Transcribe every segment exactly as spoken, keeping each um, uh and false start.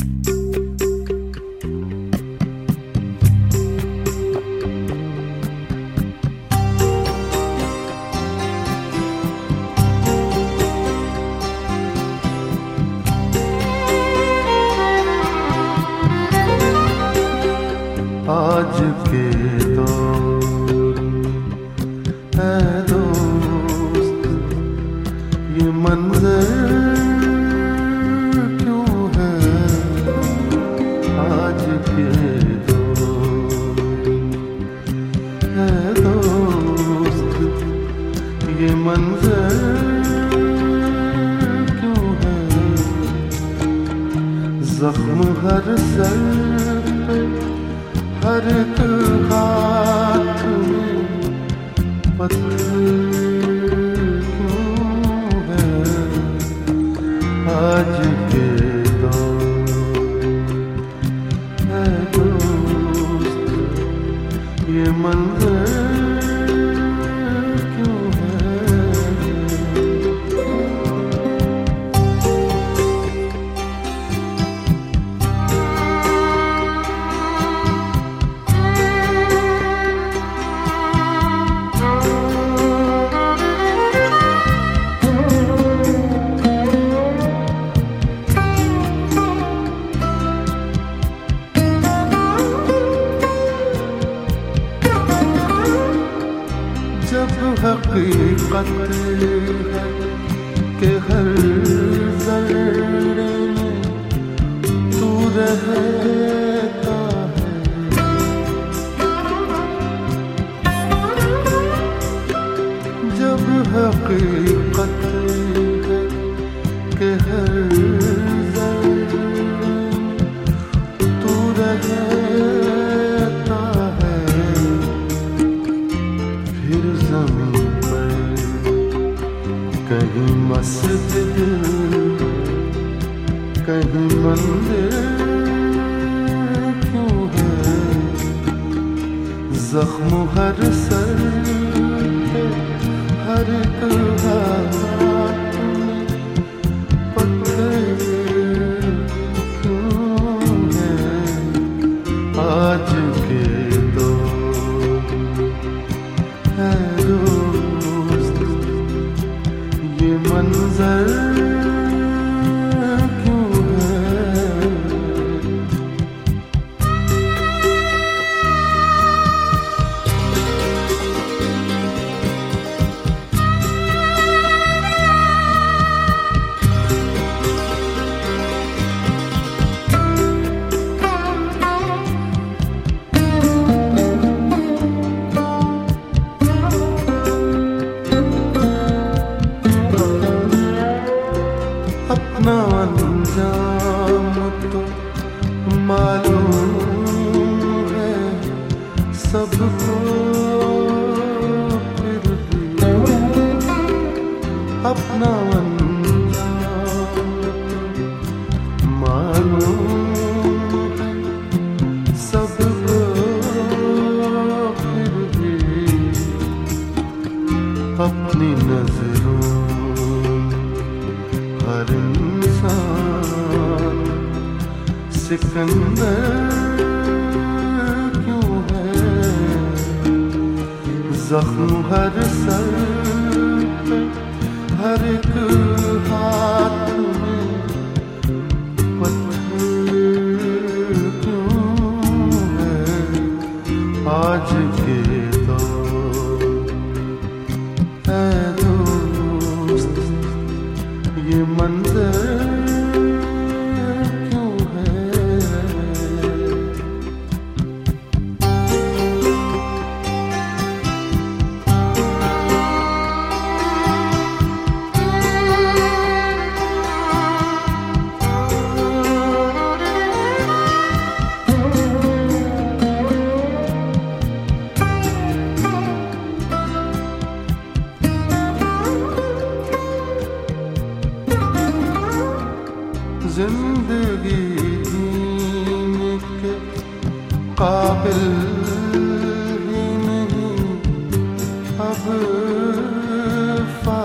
आज के दौर है दोस्त, ये मंजर क्यों है? आज के दौर है दोस्त, ये मंजर क्यों है? जख्म हर सर पे, हर एक हाथ में पत्थर क्यों है? आज के दौर है दोस्त, ये मंजर क्यों है? जब हकीकत है कि हर ज़र्रे में तू रहता है, जब हकीकत है कि हर ज़र्रे में तू रहता है, फिर ज़मीन पर कहीं मस्जिद, कहीं मंदिर क्यों है? ज़ख्म हर सर पे, हर एक हाथ में पत्थर क्यों है? आज के दौर है दोस्त, ये मंजर क्यों है? अपना अंजाम तो मालूम है सबको, फिर भी अपना अंजाम तो मालूम है सबको, फिर भी अपनी नजरों हर इंसान सिकंदर क्यों है? जख्म हर सर पे, हर एक हाथ में पत्थर क्यों है? आज के दौर है दोस्त, ये मंजर क्यों है? जिंदगी जीने के काबिल ही नहीं अब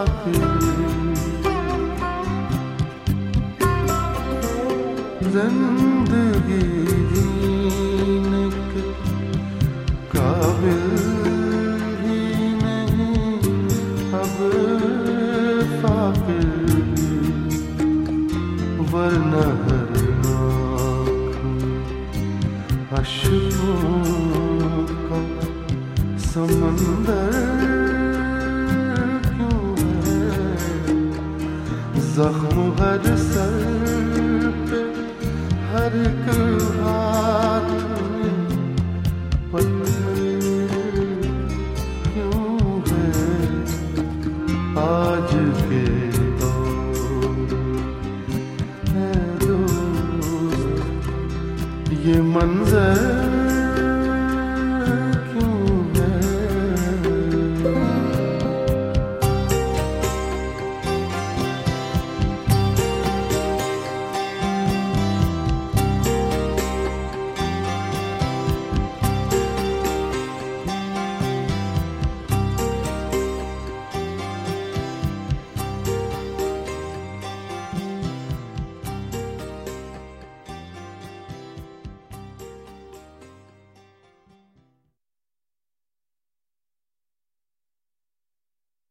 फाकिर, जिंदगी जीने के काबिल ही नहीं अब फाकिर भी, वरना हर आँख में अश्कों का समंदर क्यों है? जख्म हर सर पे, हर एक हाथ में पत्थर क्यों है? आज के दौर है दोस्त ये मंजर